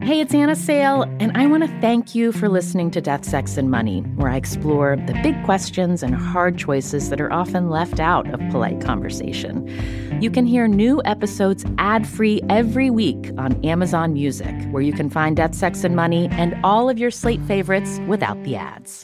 Hey, it's Anna Sale, and I want to thank you for listening to Death, Sex, and Money, where I explore the big questions and hard choices that are often left out of polite conversation. You can hear new episodes ad-free every week on Amazon Music, where you can find Death, Sex, and Money and all of your Slate favorites without the ads.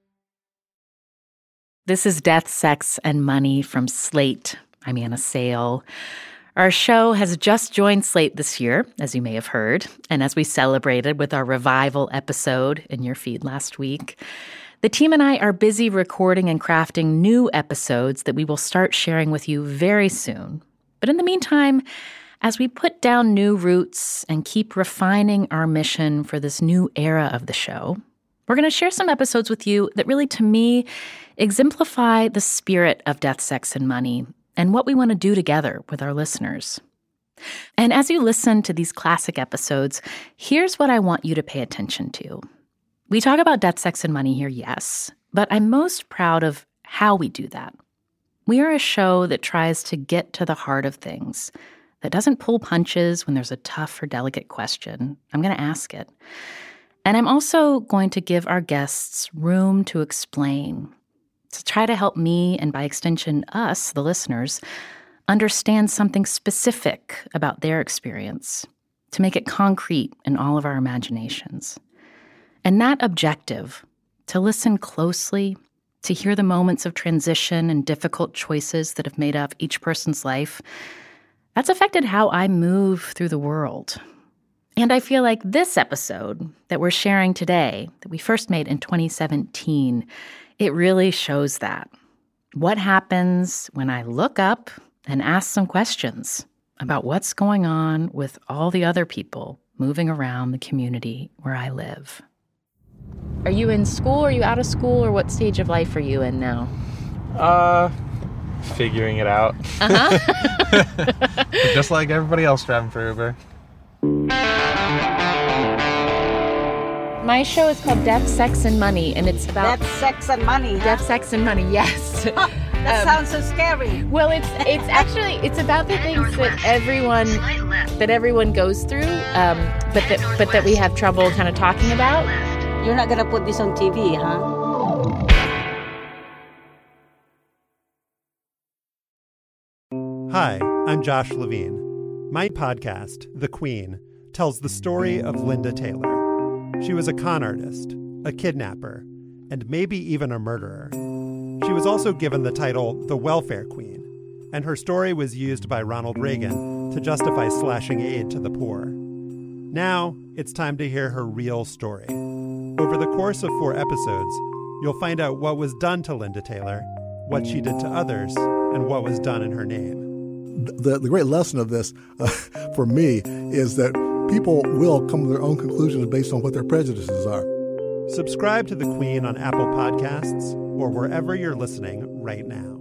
This is Death, Sex, and Money from Slate. I'm Anna Sale. Our show has just joined Slate this year, as you may have heard, and as we celebrated with our revival episode in your feed last week, the team and I are busy recording and crafting new episodes that we will start sharing with you very soon. But in the meantime, as we put down new roots and keep refining our mission for this new era of the show, we're going to share some episodes with you that really, to me, exemplify the spirit of Death, Sex, and Money and what we want to do together with our listeners. And as you listen to these classic episodes, here's what I want you to pay attention to. We talk about death, sex, and money here, yes, but I'm most proud of how we do that. We are a show that tries to get to the heart of things, that doesn't pull punches when there's a tough or delicate question. I'm going to ask it. And I'm also going to give our guests room to explain, to try to help me, and by extension us, the listeners, understand something specific about their experience, to make it concrete in all of our imaginations. And that objective, to listen closely, to hear the moments of transition and difficult choices that have made up each person's life, that's affected how I move through the world. And I feel like this episode that we're sharing today, that we first made in 2017, it really shows that. What happens when I look up and ask some questions about what's going on with all the other people moving around the community where I live? Are you in school? Are you out of school? Or what stage of life are you in now? Figuring it out. Just like everybody else driving for Uber. My show is called Death, Sex, and Money, and it's about... Death, sex, and money. Huh? Death, sex, and money, yes. That sounds so scary. Well, it's actually, it's about the things that everyone goes through, but that we have trouble kind of talking about. You're not going to put this on TV, huh? Hi, I'm Josh Levine. My podcast, The Queen, tells the story of Linda Taylor. She was a con artist, a kidnapper, and maybe even a murderer. She was also given the title the Welfare Queen, and her story was used by Ronald Reagan to justify slashing aid to the poor. Now, it's time to hear her real story. Over the course of 4 episodes, you'll find out what was done to Linda Taylor, what she did to others, and what was done in her name. The great lesson of this, for me, is that people will come to their own conclusions based on what their prejudices are. Subscribe to The Queen on Apple Podcasts or wherever you're listening right now.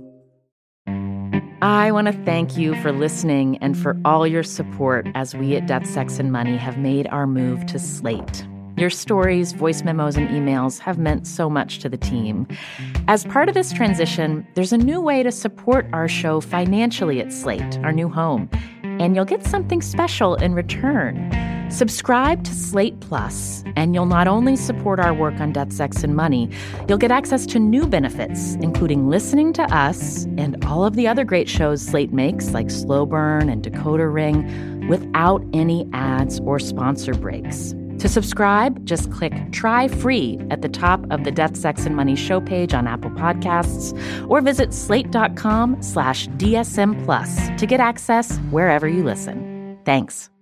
I want to thank you for listening and for all your support as we at Death, Sex, and Money have made our move to Slate. Your stories, voice memos, and emails have meant so much to the team. As part of this transition, there's a new way to support our show financially at Slate, our new home, and you'll get something special in return. Subscribe to Slate Plus, and you'll not only support our work on Death, Sex, and Money, you'll get access to new benefits, including listening to us and all of the other great shows Slate makes, like Slow Burn and Decoder Ring, without any ads or sponsor breaks. To subscribe, just click Try Free at the top of the Death, Sex, and Money show page on Apple Podcasts, or visit slate.com/DSM Plus to get access wherever you listen. Thanks.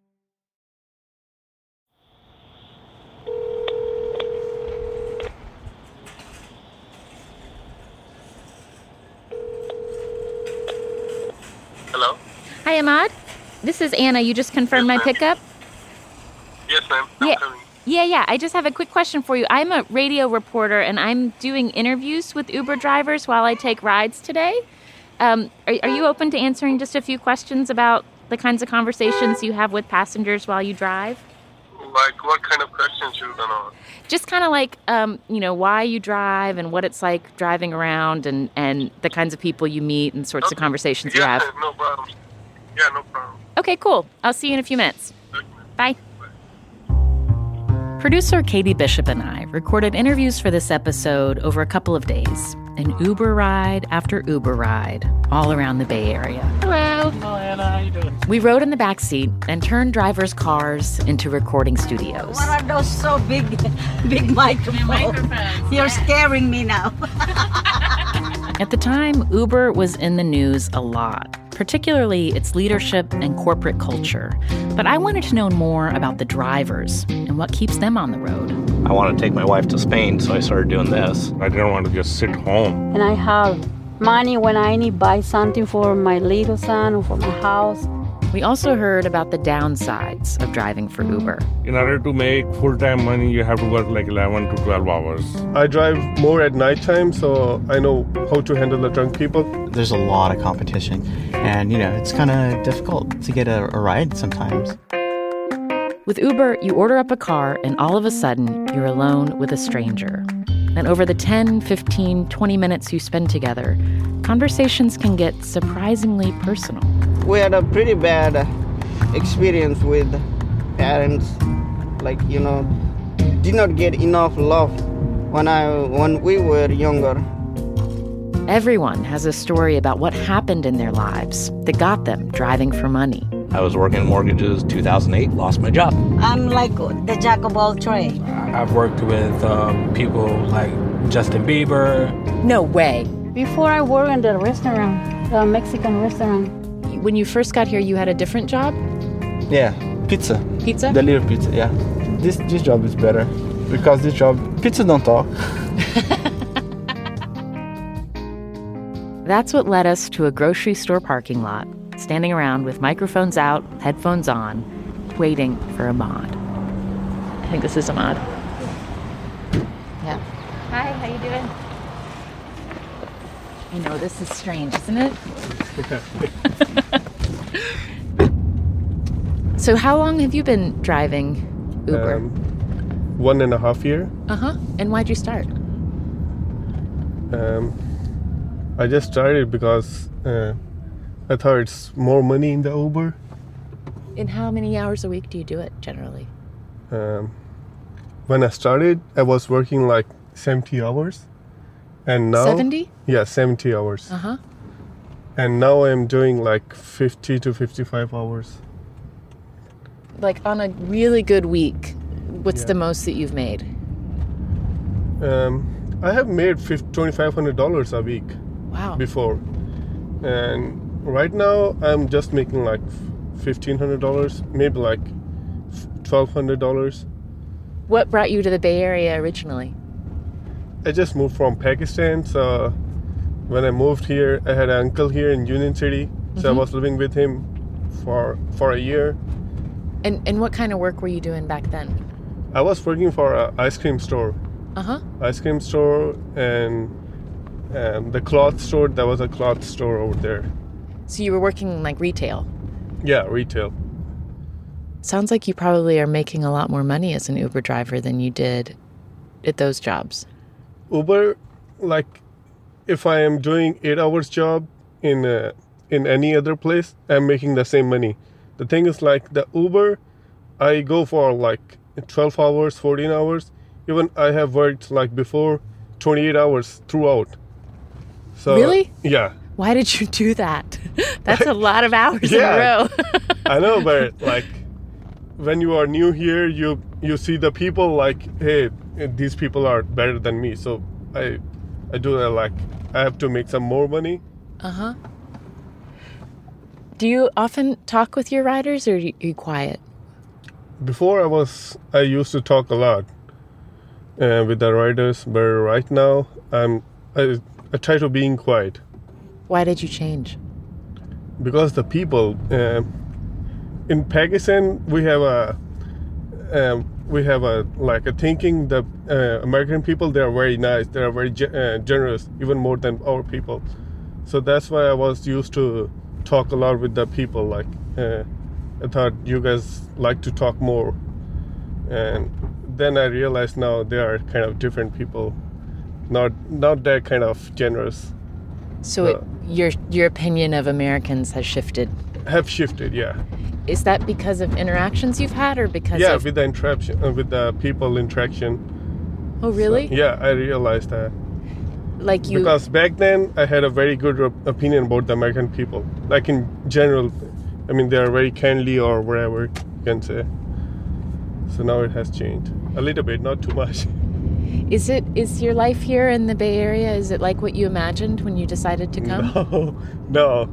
Hello? Hi, Ahmad. This is Anna. You just confirmed my pickup? Yes, ma'am. I'm coming. Yeah. I just have a quick question for you. I'm a radio reporter, and I'm doing interviews with Uber drivers while I take rides today. Are you open to answering just a few questions about the kinds of conversations you have with passengers while you drive? Like, what kind of questions you gonna... Just kind of like, why you drive and what it's like driving around and the kinds of people you meet and sorts of conversations you have. No problem. Yeah, no problem. Okay, cool. I'll see you in a few minutes. Okay. Bye. Producer Katie Bishop and I recorded interviews for this episode over a couple of days. An Uber ride after Uber ride, all around the Bay Area. Hello. Hello, Anna. How you doing? We rode in the back seat and turned drivers' cars into recording studios. What are those so big microphones? You're scaring me now. At the time, Uber was in the news a lot, particularly its leadership and corporate culture. But I wanted to know more about the drivers and what keeps them on the road. I want to take my wife to Spain, so I started doing this. I didn't want to just sit home. And I have money when I need to buy something for my little son or for my house. We also heard about the downsides of driving for Uber. In order to make full-time money, you have to work like 11 to 12 hours. I drive more at nighttime, so I know how to handle the drunk people. There's a lot of competition, and, it's kind of difficult to get a ride sometimes. With Uber, you order up a car, and all of a sudden, you're alone with a stranger. And over the 10, 15, 20 minutes you spend together, conversations can get surprisingly personal. We had a pretty bad experience with parents, did not get enough love when we were younger. Everyone has a story about what happened in their lives that got them driving for money. I was working in mortgages 2008, lost my job. I'm like the jack of all trades. I've worked with people like Justin Bieber. No way. Before I worked in the restaurant, the Mexican restaurant. When you first got here, you had a different job? Yeah, pizza. Pizza? Deliver pizza, yeah. This job is better because this job, pizza don't talk. That's what led us to a grocery store parking lot, standing around with microphones out, headphones on, waiting for Ahmad. I think this is Ahmad. Yeah. Hi, how you doing? I know, this is strange, isn't it? So how long have you been driving Uber? 1.5 years. Uh-huh. And why'd you start? I just started because I thought it's more money in the Uber. And how many hours a week do you do it, generally? When I started, I was working like 70 hours. And now... 70? Yeah, 70 hours. Uh-huh. And now I'm doing like 50 to 55 hours. Like on a really good week, what's the most that you've made? I have made $2,500 a week. Wow. Before. And right now, I'm just making like $1,500, maybe like $1,200. What brought you to the Bay Area originally? I just moved from Pakistan, so when I moved here, I had an uncle here in Union City, so I was living with him for a year. And what kind of work were you doing back then? I was working for an ice cream store. Uh-huh. Ice cream store and the cloth store. There was a cloth store over there. So you were working like retail? Yeah, retail. Sounds like you probably are making a lot more money as an Uber driver than you did at those jobs. Uber, like, if I am doing 8 hours job in any other place, I'm making the same money. The thing is, like, the Uber, I go for like 12 hours, 14 hours. Even I have worked like before 28 hours throughout. So, really? Yeah. Why did you do that? That's a lot of hours in a row. I know, but like when you are new here, you see the people like, hey, these people are better than me. So I do that, like I have to make some more money. Uh-huh. Do you often talk with your riders or are you quiet? Before I used to talk a lot with the riders, but right now I try to being quiet. Why did you change? Because the people in Pakistan, we have a like a thinking that American people, they are very nice, they are very generous, even more than our people. So that's why I was used to talk a lot with the people. Like I thought you guys like to talk more, and then I realized now they are kind of different people, not that kind of generous. So your opinion of Americans has shifted have shifted, yeah. Is that because of interactions you've had or because Yeah, of... with the interaction, with the people interaction. Oh, really? So, yeah, I realized that. Like you... Because back then, I had a very good opinion about the American people. Like in general, I mean, they are very kindly or whatever you can say. So now it has changed. A little bit, not too much. Is your life here in the Bay Area, is it like what you imagined when you decided to come? No.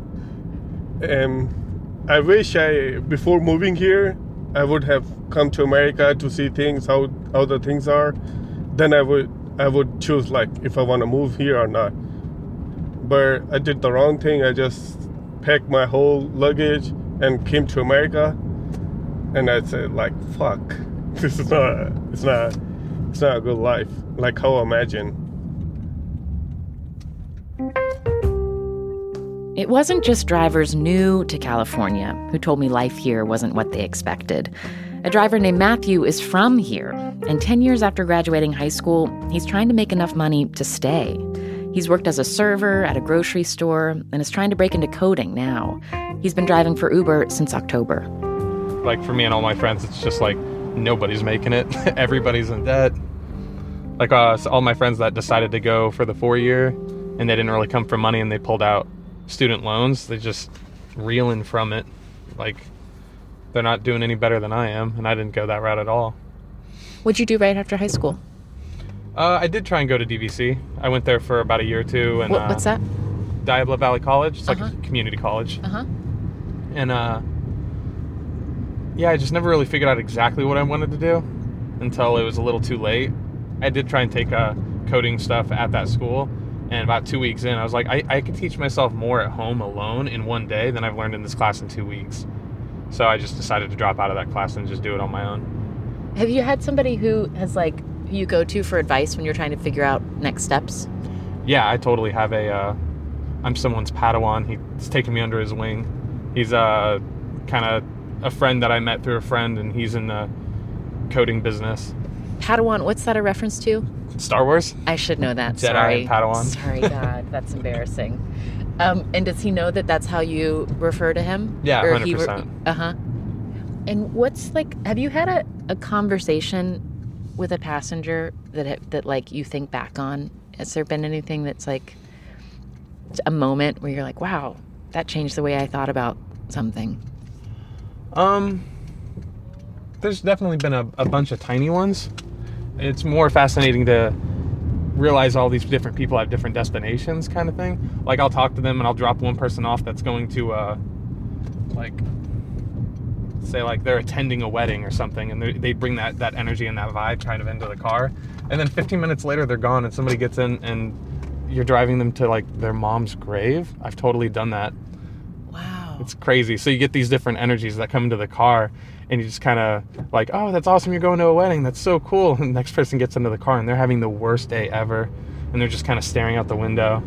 I wish before moving here, I would have come to America to see things, how the things are. Then I would choose like if I want to move here or not. But I did the wrong thing. I just packed my whole luggage and came to America. And I said like, fuck, this is it's not a good life, like how I imagine. It wasn't just drivers new to California who told me life here wasn't what they expected. A driver named Matthew is from here, and 10 years after graduating high school, he's trying to make enough money to stay. He's worked as a server at a grocery store and is trying to break into coding now. He's been driving for Uber since October. Like for me and all my friends, it's just like nobody's making it. Everybody's in debt. Like so all my friends that decided to go for the 4-year and they didn't really come for money and they pulled out student loans, they just reeling from it. Like they're not doing any better than I am, and I didn't go that route at all. What'd you do right after high school? I did try and go to DVC. I went there for about a year or two. And what's that? Diablo Valley College. It's like a community college. And yeah, I just never really figured out exactly what I wanted to do until it was a little too late. I did try and take coding stuff at that school, and about 2 weeks in, I was like, I could teach myself more at home alone in one day than I've learned in this class in 2 weeks. So I just decided to drop out of that class and just do it on my own. Have you had somebody who has who you go to for advice when you're trying to figure out next steps? Yeah, I totally have I'm someone's Padawan. He's taken me under his wing. He's kind of a friend that I met through a friend, and he's in the coding business. Padawan, what's that a reference to? Star Wars. I should know that. Jedi Sorry. and Padawan. Sorry, God, that's embarrassing. And does he know that that's how you refer to him? Yeah, 100%. And what's have you had a conversation with a passenger that you think back on? Has there been anything that's a moment where you're like, wow, that changed the way I thought about something? There's definitely been a bunch of tiny ones. It's more fascinating to realize all these different people have different destinations kind of thing. Like I'll talk to them and I'll drop one person off that's going to say they're attending a wedding or something, and they bring that energy and that vibe kind of into the car, and then 15 minutes later they're gone and somebody gets in and you're driving them to their mom's grave. I've totally done that. Wow. It's crazy. So you get these different energies that come into the car, and you just kind of oh, that's awesome, you're going to a wedding, that's so cool. And the next person gets into the car and they're having the worst day ever, and they're just kind of staring out the window.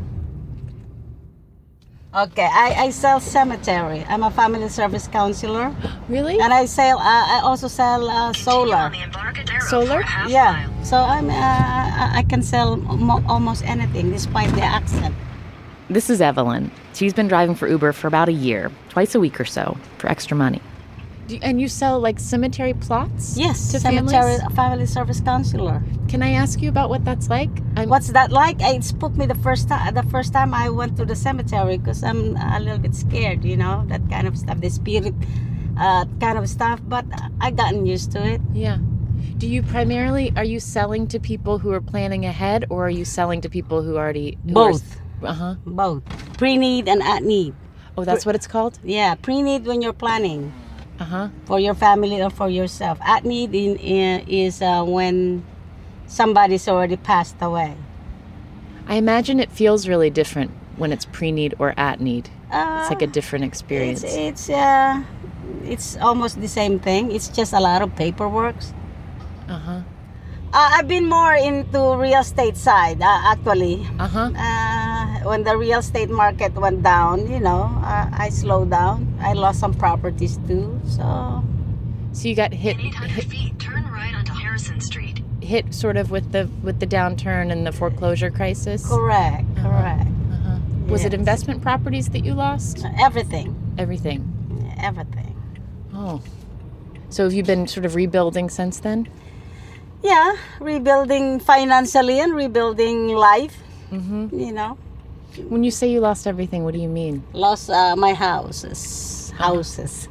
Okay, I sell cemetery. I'm a family service counselor. Really? And I also sell solar. Solar? Yeah. So I can sell almost anything despite the accent. This is Evelyn. She's been driving for Uber for about a year, twice a week or so, for extra money. And you sell cemetery plots? Yes, to cemetery families? family service counselor. Can I ask you about what that's like? What's that like? It spooked me the first time I went to the cemetery because I'm a little bit scared, that kind of stuff, the spirit kind of stuff. But I gotten used to it. Yeah. Do you are you selling to people who are planning ahead, or are you selling to people who already... Both. Both. Pre-need and at-need. Oh, that's what it's called? Yeah, pre-need when you're planning. For your family or for yourself. At-need is when somebody's already passed away. I imagine it feels really different when it's pre-need or at-need. It's like a different experience. It's almost the same thing. It's just a lot of paperwork. I've been more into real estate side, actually. When the real estate market went down, I slowed down. I lost some properties too, so you got hit. 800 feet, turn right onto Harrison Street. Hit sort of with the downturn and the foreclosure crisis. Correct. Was it investment properties that you lost? Everything. Everything? Everything. Oh. So have you been sort of rebuilding since then? Yeah, rebuilding financially and rebuilding life, you know. When you say you lost everything, what do you mean? Lost my houses. Houses.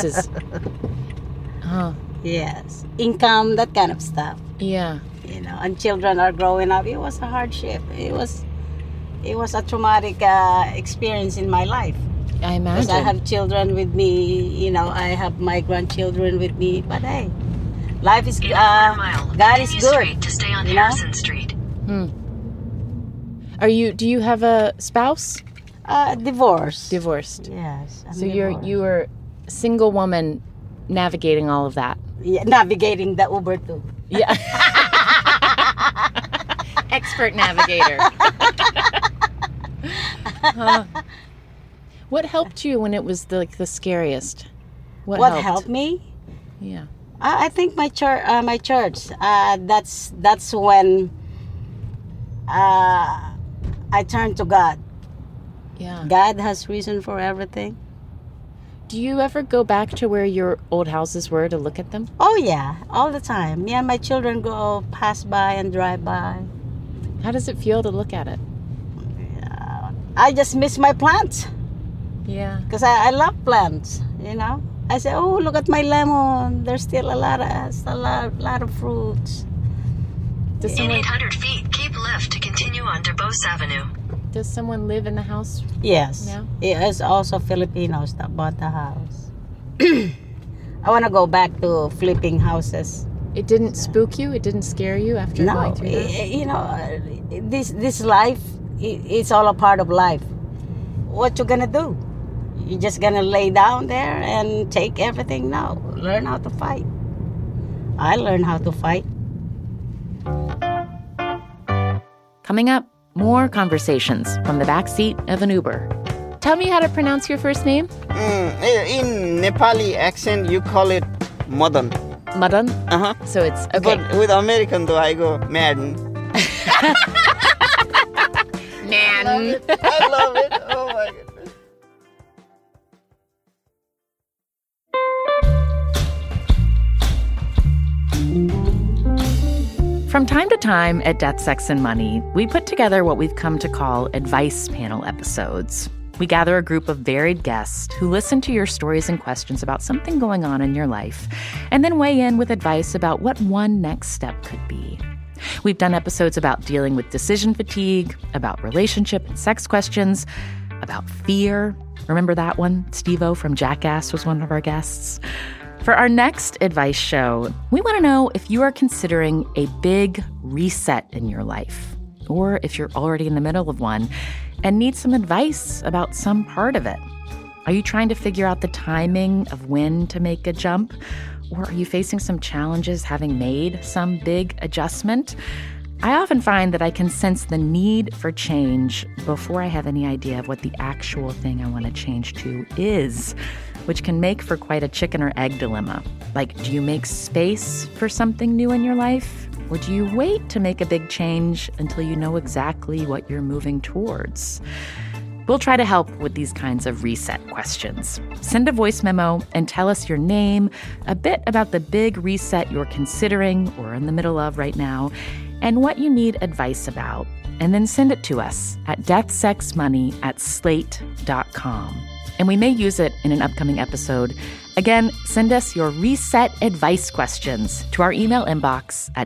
Oh. Yes. Income, that kind of stuff. Yeah. You know, and children are growing up. It was a hardship. It was a traumatic experience in my life. I imagine. Because I have children with me, you know, I have my grandchildren with me. But hey, life is, God is good. Straight to stay on Harrison Street. Do you have a spouse? Divorced. Divorced. Yes. I'm So divorced. you were a single woman navigating all of that. Yeah, navigating the Uber too. Yeah. Expert navigator. What helped you when it was the scariest? What helped me? Yeah. I think my church. That's when I turned to God. Yeah. God has reason for everything. Do you ever go back to where your old houses were to look at them? Oh yeah, all the time. Me and my children go pass by and drive by. How does it feel to look at it? I just miss my plants. Yeah. Because I love plants, you know. I say, oh, look at my lemon. There's still a lot of fruits. In 800 feet, keep left to continue on Durbos Avenue. Does someone live in the house? Yes. now? It's also Filipinos that bought the house. I want to go back to flipping houses. It didn't spook you? It didn't scare you after going through that? You know, this life, it's all a part of life. What you gonna do? You just gonna lay down there and take everything? No. Learn how to fight. I learned how to fight. Coming up, more conversations from the backseat of an Uber. Tell me how to pronounce your first name. In Nepali accent, you call it Madan. Madan? Uh-huh. So it's, okay. But with American, though, I go Madden. Man. I love it. Oh, my goodness. From time to time at Death, Sex, and Money, we put together what we've come to call advice panel episodes. We gather a group of varied guests who listen to your stories and questions about something going on in your life, and then weigh in with advice about what one next step could be. We've done episodes about dealing with decision fatigue, about relationship and sex questions, about fear. Remember that one? Steve-O from Jackass was one of our guests. For our next advice show, we want to know if you are considering a big reset in your life, or if you're already in the middle of one and need some advice about some part of it. Are you trying to figure out the timing of when to make a jump? Or are you facing some challenges having made some big adjustment? I often find that I can sense the need for change before I have any idea of what the actual thing I want to change to is, which can make for quite a chicken or egg dilemma. Like, do you make space for something new in your life? Or do you wait to make a big change until you know exactly what you're moving towards? We'll try to help with these kinds of reset questions. Send a voice memo and tell us your name, a bit about the big reset you're considering or in the middle of right now, and what you need advice about. And then send it to us at deathsexmoney@slate.com. And we may use it in an upcoming episode. Again, send us your reset advice questions to our email inbox at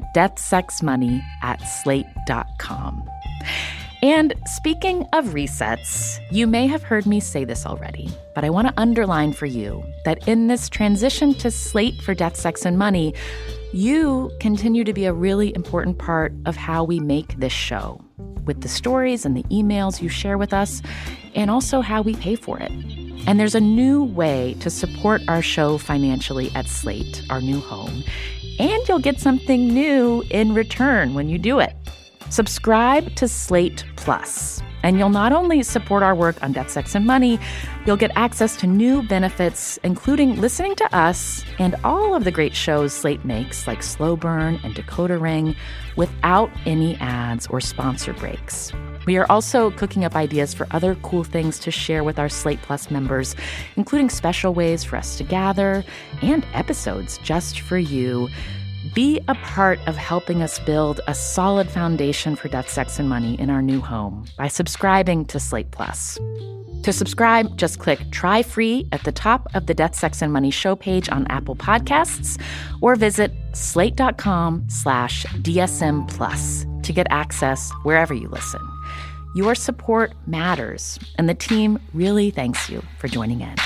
deathsexmoney@slate.com. And speaking of resets, you may have heard me say this already, but I want to underline for you that in this transition to Slate for Death, Sex, and Money, you continue to be a really important part of how we make this show, with the stories and the emails you share with us, and also how we pay for it. And there's a new way to support our show financially at Slate, our new home, and you'll get something new in return when you do it. Subscribe to Slate Plus, And you'll not only support our work on Death, Sex, and Money, you'll get access to new benefits, including listening to us and all of the great shows Slate makes, like Slow Burn and Decoder Ring, without any ads or sponsor breaks. We are also cooking up ideas for other cool things to share with our Slate Plus members, including special ways for us to gather and episodes just for you. Be a part of helping us build a solid foundation for Death, Sex, and Money in our new home by subscribing to Slate Plus. To subscribe, just click Try Free at the top of the Death, Sex, and Money show page on Apple Podcasts or visit slate.com/DSM Plus to get access wherever you listen. Your support matters, and the team really thanks you for joining in.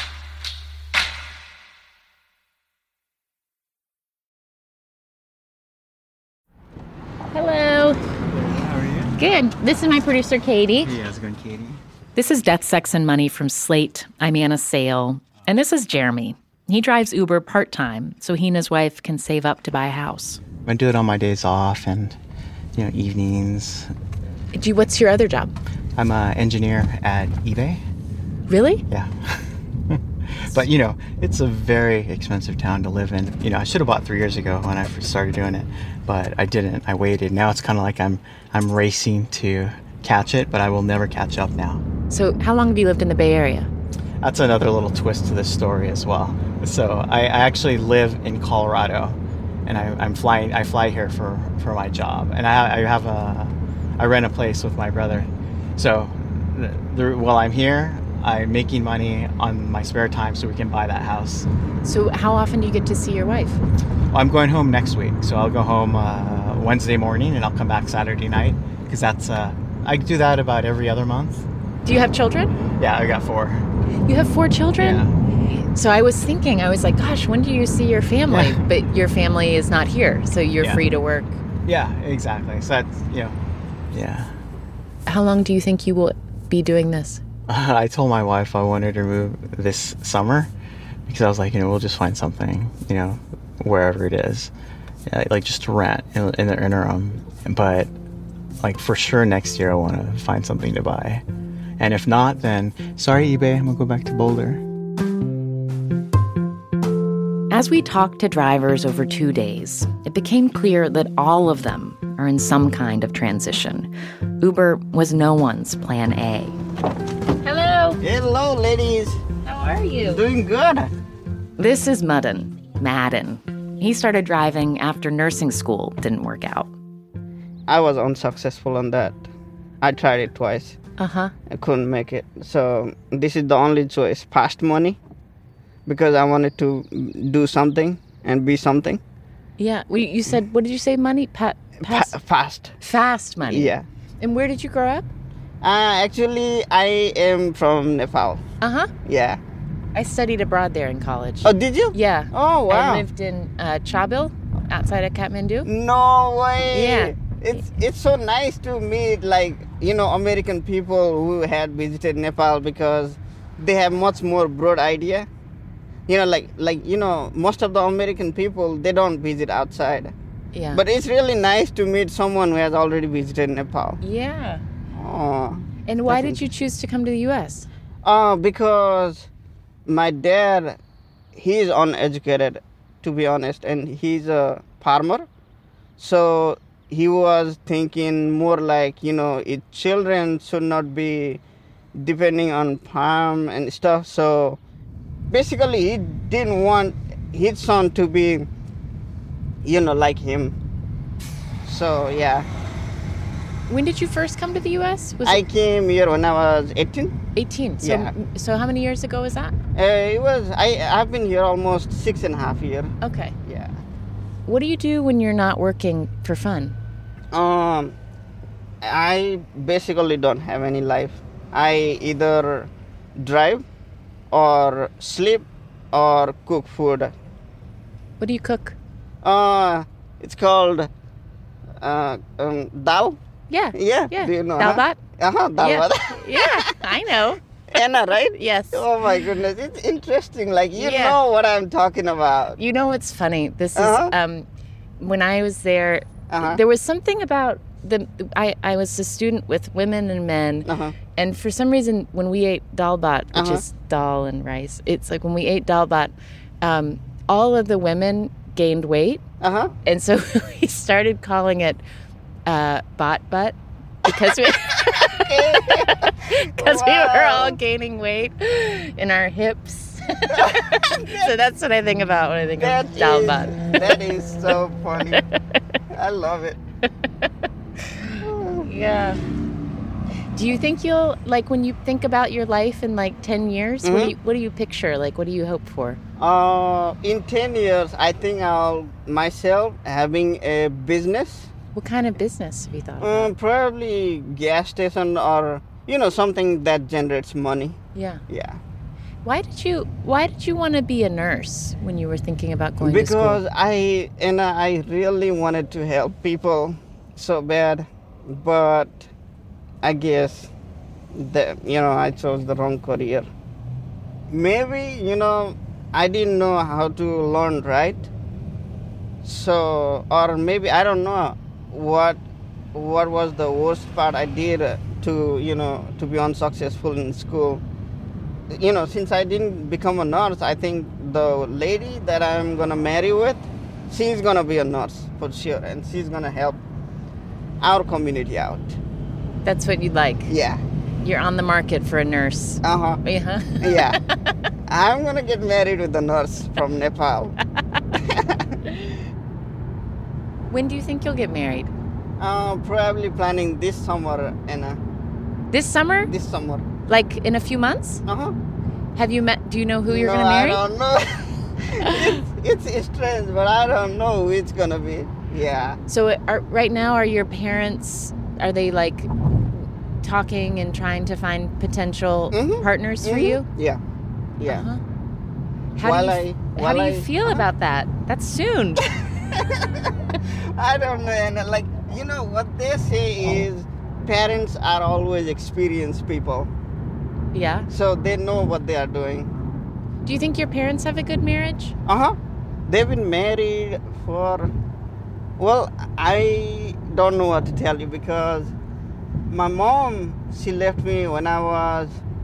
Hello. How are you? Good. This is my producer, Katie. Hey, how's it going, Katie? This is Death, Sex, and Money from Slate. I'm Anna Sale. And this is Jeremy. He drives Uber part-time, so he and his wife can save up to buy a house. I do it on my days off and, evenings. What's your other job? I'm an engineer at eBay. Really? Yeah. But, it's a very expensive town to live in. I should have bought 3 years ago when I first started doing it, but I didn't. I waited. Now it's kind of like I'm racing to catch it, but I will never catch up now. So how long have you lived in the Bay Area? That's another little twist to this story as well. So I actually live in Colorado, and I fly here for my job, and I rent a place with my brother. So while I'm here, I'm making money on my spare time so we can buy that house. So how often do you get to see your wife? I'm going home next week, so I'll go home Wednesday morning and I'll come back Saturday night, because that's I do that about every other month. Do you have children? Yeah, I got 4. You have 4 children? Yeah. So I was thinking, gosh, when do you see your family? Yeah. But your family is not here, so you're free to work. Yeah, exactly. So that's, yeah. How long do you think you will be doing this? I told my wife I wanted to move this summer, because I was like, we'll just find something, wherever it is, like just to rent in the interim. But for sure next year I want to find something to buy. And if not, then sorry, eBay, I'm going to go back to Boulder. As we talked to drivers over 2 days, it became clear that all of them are in some kind of transition. Uber was no one's plan A. Hello. Hello, ladies. How are you? Doing good. This is Madden. He started driving after nursing school didn't work out. I was unsuccessful on that. I tried it twice. Uh-huh. I couldn't make it. So this is the only choice. Fast money. Because I wanted to do something and be something. Yeah. You said, what did you say, money? Fast. Fast money. Yeah. And where did you grow up? Actually, I am from Nepal. Uh-huh. Yeah. I studied abroad there in college. Oh, did you? Yeah. Oh, wow. I lived in Chabil, outside of Kathmandu. No way. Yeah. It's so nice to meet, American people who had visited Nepal, because they have much more broad idea. Most of the American people, they don't visit outside. Yeah. But it's really nice to meet someone who has already visited Nepal. Yeah. Oh. And why did you choose to come to the U.S.? Because my dad, he's uneducated, to be honest, and he's a farmer. So he was thinking more like, children should not be depending on farm and stuff. So basically, he didn't want his son to be, like him. So, yeah. When did you first come to the U.S.? I came here when I was 18. 18? So, yeah. So how many years ago was that? I've been here almost 6.5 years. Okay. Yeah. What do you do when you're not working for fun? I basically don't have any life. I either drive or sleep or cook food. What do you cook? It's called dal. Yeah. Yeah. Do you know? Dal bhat? Dal bhat. Yeah, I know. Anna, right? Yes. Oh my goodness, it's interesting. You know what I'm talking about. You know what's funny? This is when I was there. There was something about I was a student with women and men, Uh-huh. and for some reason, when we ate dal bhat, which is dal and rice, it's like when we ate dal bhat, all of the women gained weight, and so we started calling it bhat butt because we were all gaining weight in our hips. So that's what I think about when I think of dal bhat. That is so funny. I love it. Yeah. Do you think you'll, like, when you think about your life in like 10 years, what do you picture? Like, what do you hope for? In 10 years, I think I'll myself having a business. What kind of business have you thought about? Probably gas station or, something that generates money. Yeah. Yeah. Why did you want to be a nurse when you were thinking about going to school? Because I really wanted to help people so bad, but I guess that, I chose the wrong career. Maybe, I didn't know how to learn right. So, or maybe, I don't know what was the worst part I did to be unsuccessful in school. Since I didn't become a nurse, I think the lady that I'm going to marry with, she's going to be a nurse for sure, and she's going to help our community out. That's what you'd like? Yeah. You're on the market for a nurse. Uh-huh. Uh-huh. Yeah. I'm going to get married with a nurse from Nepal. When do you think you'll get married? Probably planning this summer, Anna. This summer? This summer. Like in a few months? Uh-huh. Have you met, do you know who you're going to marry? I don't know. it's strange, but I don't know who it's going to be. Yeah. So right now, are your parents, are they like talking and trying to find potential partners for you? Yeah. Yeah. Uh-huh. How do you feel about that? That's soon. I don't know. And what they say is parents are always experienced people. Yeah. So they know what they are doing. Do you think your parents have a good marriage? Uh-huh. They've been married for, well, I don't know what to tell you because my mom, she left me when I was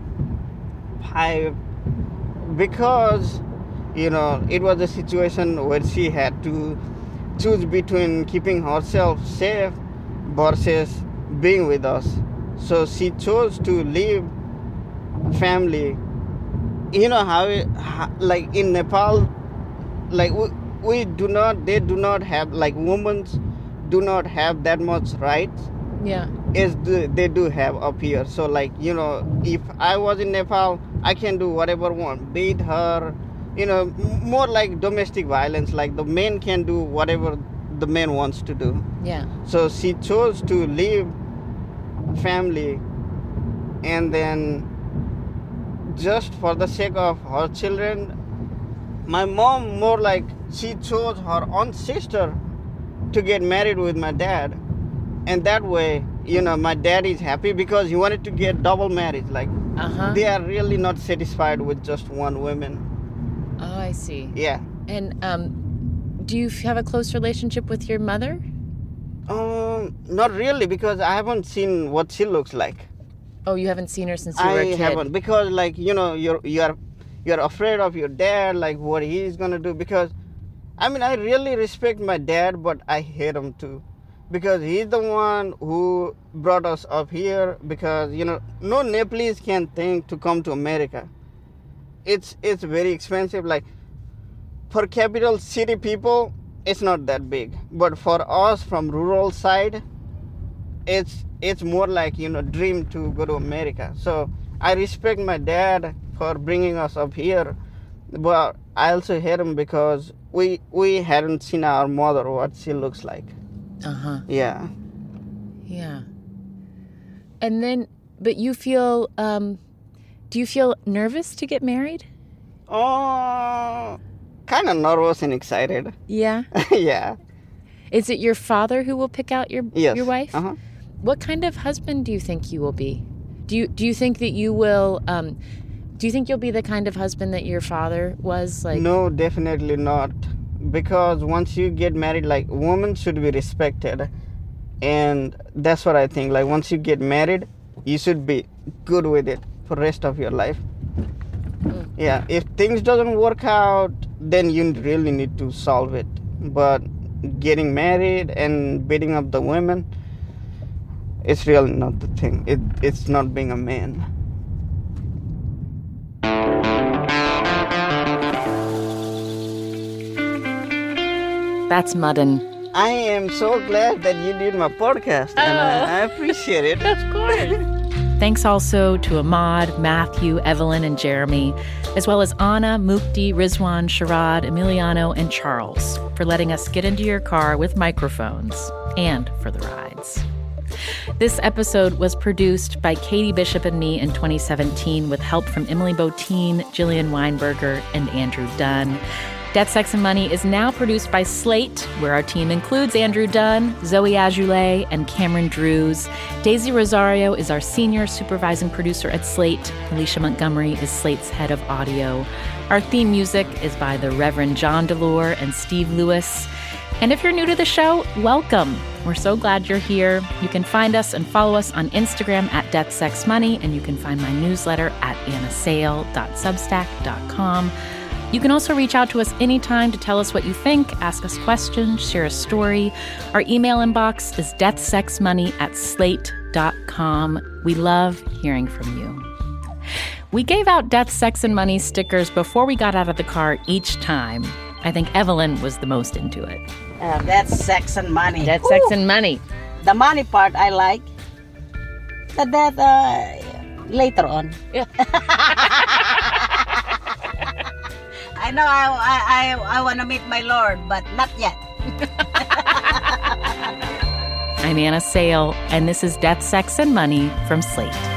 5 because, it was a situation where she had to choose between keeping herself safe versus being with us. So she chose to leave family. You know how like in Nepal, like they do not have, like women do not have that much rights. Yeah. As they do have up here. So if I was in Nepal, I can do whatever I want, beat her, more like domestic violence, like the man can do whatever the man wants to do. Yeah. So she chose to leave family, and then just for the sake of her children, my mom more like she chose her own sister to get married with my dad. And that way, my dad is happy because he wanted to get double marriage. Like, they are really not satisfied with just one woman. Oh, I see. Yeah. And do you have a close relationship with your mother? Not really, because I haven't seen what she looks like. Oh, you haven't seen her since you were a kid? I haven't, because you're afraid of your dad, like what he's gonna do. Because, I really respect my dad, but I hate him too. Because he's the one who brought us up here. Because no Nepalese can think to come to America. It's very expensive. Like for capital city people, it's not that big. But for us from rural side, it's more like dream to go to America. So I respect my dad for bringing us up here, but I also hate him because we hadn't seen our mother, what she looks like. Yeah. Yeah. And then, but you feel, do you feel nervous to get married? Oh, kind of nervous and excited. Yeah? Yeah. Is it your father who will pick out your wife? Uh-huh. What kind of husband do you think you will be? Do you think that you will, do you think you'll be the kind of husband that your father was? Like? No, definitely not. Because once you get married, like, women should be respected. And that's what I think. Like, once you get married, you should be good with it for the rest of your life. Yeah, if things doesn't work out, then you really need to solve it. But getting married and beating up the women, it's really not the thing. It's not being a man. That's Madan. I am so glad that you did my podcast, and I appreciate it. Of course. Thanks also to Ahmad, Matthew, Evelyn, and Jeremy, as well as Anna, Mukti, Rizwan, Sharad, Emiliano, and Charles for letting us get into your car with microphones and for the rides. This episode was produced by Katie Bishop and me in 2017 with help from Emily Botine, Jillian Weinberger, and Andrew Dunn. Death, Sex, and Money is now produced by Slate, where our team includes Andrew Dunn, Zoe Azoulay, and Cameron Drews. Daisy Rosario is our senior supervising producer at Slate. Alicia Montgomery is Slate's head of audio. Our theme music is by the Reverend John DeLore and Steve Lewis. And if you're new to the show, welcome. We're so glad you're here. You can find us and follow us on Instagram at Death, Sex, Money, and you can find my newsletter at annasale.substack.com. You can also reach out to us anytime to tell us what you think, ask us questions, share a story. Our email inbox is deathsexmoney@slate.com. We love hearing from you. We gave out Death, Sex, and Money stickers before we got out of the car each time. I think Evelyn was the most into it. That's sex and money. That's sex and money. The money part I like. That later on. Yeah. I know I want to meet my Lord, but not yet. I'm Anna Sale, and this is Death, Sex, and Money from Slate.